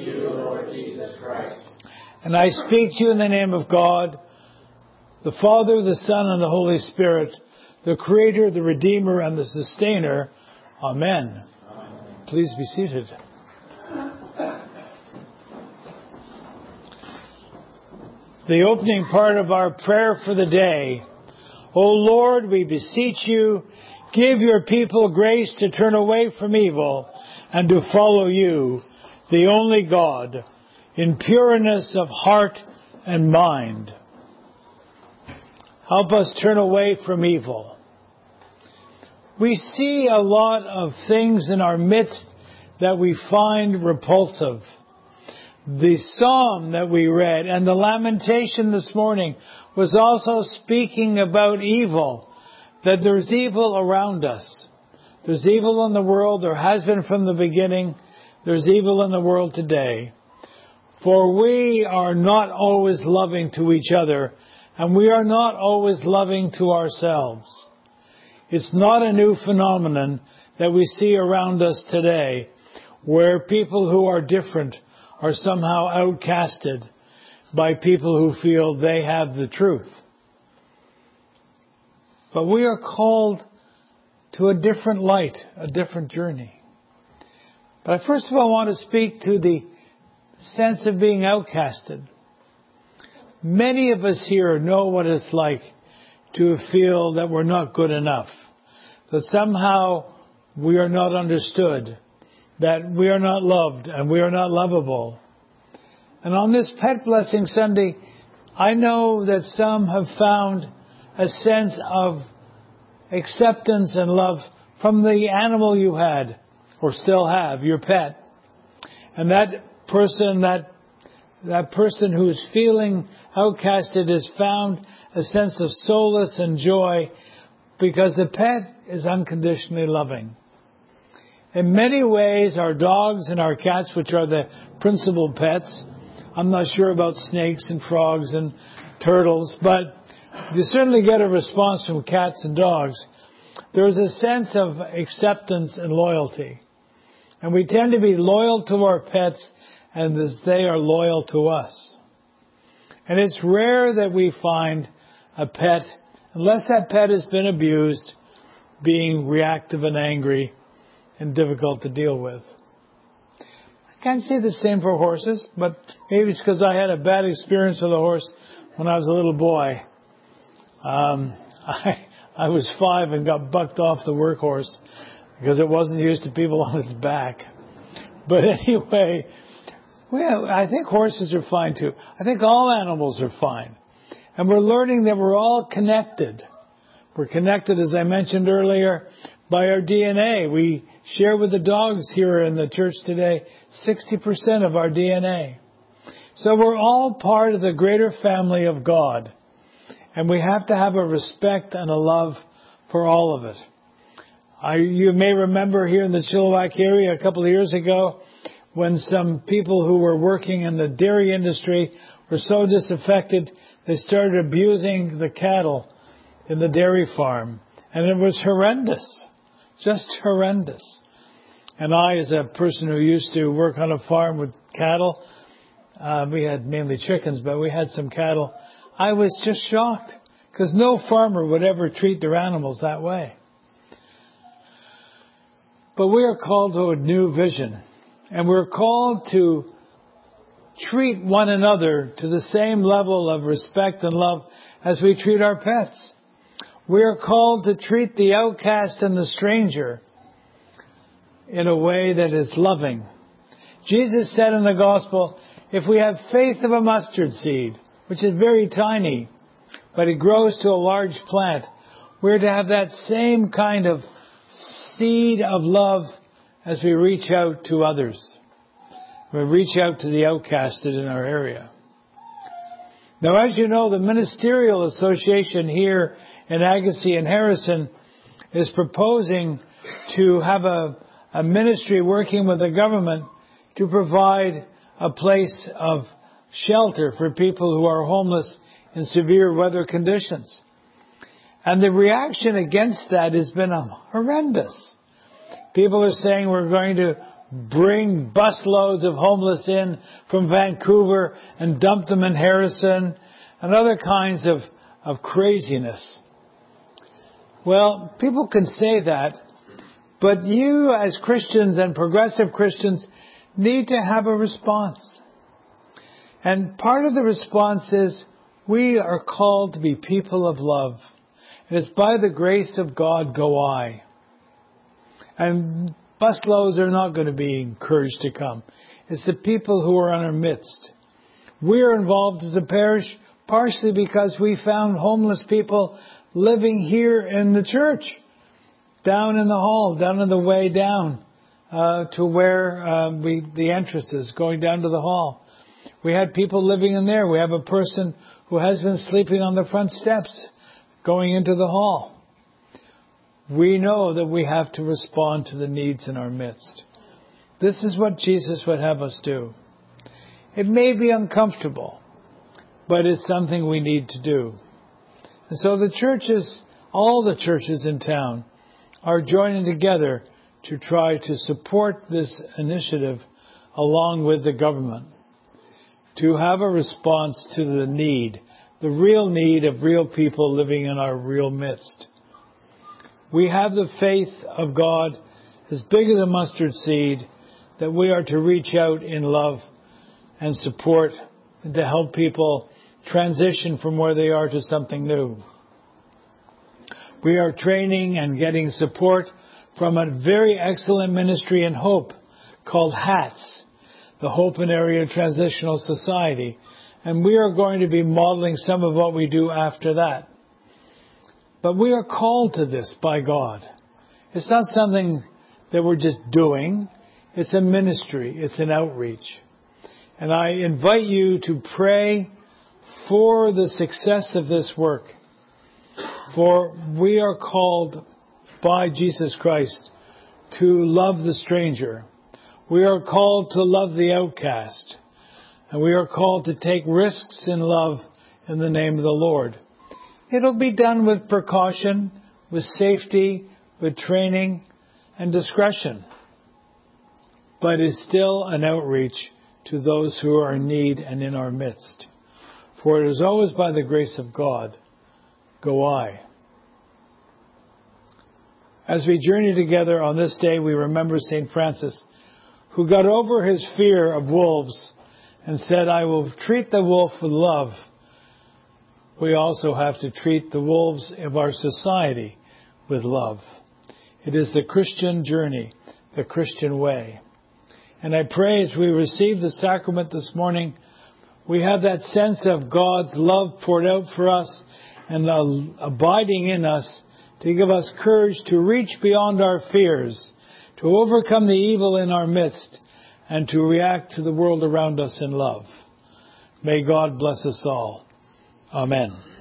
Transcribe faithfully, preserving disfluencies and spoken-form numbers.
you, Lord Jesus Christ. And I speak to you in the name of God, the Father, the Son, and the Holy Spirit, the Creator, the Redeemer, and the Sustainer. Amen. Amen. Please be seated. The opening part of our prayer for the day. O Lord, we beseech you, give your people grace to turn away from evil and to follow you, the only God, in pureness of heart and mind. Help us turn away from evil. We see a lot of things in our midst that we find repulsive. The psalm that we read and the lamentation this morning was also speaking about evil, that there's evil around us. There's evil in the world. There has been from the beginning. There's evil in the world today. For we are not always loving to each other, and we are not always loving to ourselves. It's not a new phenomenon that we see around us today, where people who are different are somehow outcasted by people who feel they have the truth. But we are called to a different light, a different journey. But I first of all want to speak to the sense of being outcasted. Many of us here know what it's like to feel that we're not good enough, that somehow we are not understood, that we are not loved and we are not lovable. And on this Pet Blessing Sunday, I know that some have found a sense of acceptance and love from the animal you had, or still have, your pet. And that person, that that person who's feeling outcasted has found a sense of solace and joy because the pet is unconditionally loving. In many ways, our dogs and our cats, which are the principal pets, I'm not sure about snakes and frogs and turtles, but you certainly get a response from cats and dogs. There's a sense of acceptance and loyalty. And we tend to be loyal to our pets and as they are loyal to us. And it's rare that we find a pet, unless that pet has been abused, being reactive and angry and difficult to deal with. I can't say the same for horses, but maybe it's because I had a bad experience with a horse when I was a little boy. Um, I, I was five and got bucked off the workhorse because it wasn't used to people on its back. But anyway, well, I think horses are fine too. I think all animals are fine. And we're learning that we're all connected. We're connected, as I mentioned earlier, by our D N A. We share with the dogs here in the church today sixty percent of our D N A. So we're all part of the greater family of God. And we have to have a respect and a love for all of it. I, you may remember here in the Chilliwack area a couple of years ago when some people who were working in the dairy industry were so disaffected they started abusing the cattle in the dairy farm. And it was horrendous. Just horrendous. And I, as a person who used to work on a farm with cattle, uh, we had mainly chickens, but we had some cattle, I was just shocked because no farmer would ever treat their animals that way. But we are called to a new vision, and we're called to treat one another to the same level of respect and love as we treat our pets. We are called to treat the outcast and the stranger in a way that is loving. Jesus said in the gospel, if we have faith of a mustard seed, which is very tiny, but it grows to a large plant, we're to have that same kind of seed of love as we reach out to others. We reach out to the outcasted in our area. Now, as you know, the Ministerial Association here in Agassiz and Harrison is proposing to have a, a ministry working with the government to provide a place of shelter for people who are homeless in severe weather conditions. And the reaction against that has been horrendous. People are saying we're going to bring busloads of homeless in from Vancouver and dump them in Harrison and other kinds of, of craziness. Well, people can say that, but you as Christians and progressive Christians need to have a response. And part of the response is we are called to be people of love. And it's by the grace of God go I. And busloads are not going to be encouraged to come. It's the people who are in our midst. We're involved as a parish partially because we found homeless people living here in the church, down in the hall, down in the way down uh, to where uh, we, the entrance is, going down to the hall. We had people living in there. We have a person who has been sleeping on the front steps going into the hall. We know that we have to respond to the needs in our midst. This is what Jesus would have us do. It may be uncomfortable, but it's something we need to do. And so the churches, all the churches in town, are joining together to try to support this initiative along with the government, to have a response to the need, the real need of real people living in our real midst. We have the faith of God as big as a mustard seed that we are to reach out in love and support and to help people transition from where they are to something new. We are training and getting support from a very excellent ministry in Hope called HATS, the Hope and Area Transitional Society. And we are going to be modeling some of what we do after that. But we are called to this by God. It's not something that we're just doing. It's a ministry. It's an outreach. And I invite you to pray for the success of this work. For we are called by Jesus Christ to love the stranger. We are called to love the outcast. And we are called to take risks in love in the name of the Lord. It'll be done with precaution, with safety, with training and discretion. But it's still an outreach to those who are in need and in our midst. For it is always by the grace of God go I. As we journey together on this day, we remember Saint Francis, who got over his fear of wolves and said, I will treat the wolf with love. We also have to treat the wolves of our society with love. It is the Christian journey, the Christian way. And I pray as we receive the sacrament this morning, we have that sense of God's love poured out for us and abiding in us to give us courage to reach beyond our fears, to overcome the evil in our midst, and to react to the world around us in love. May God bless us all. Amen.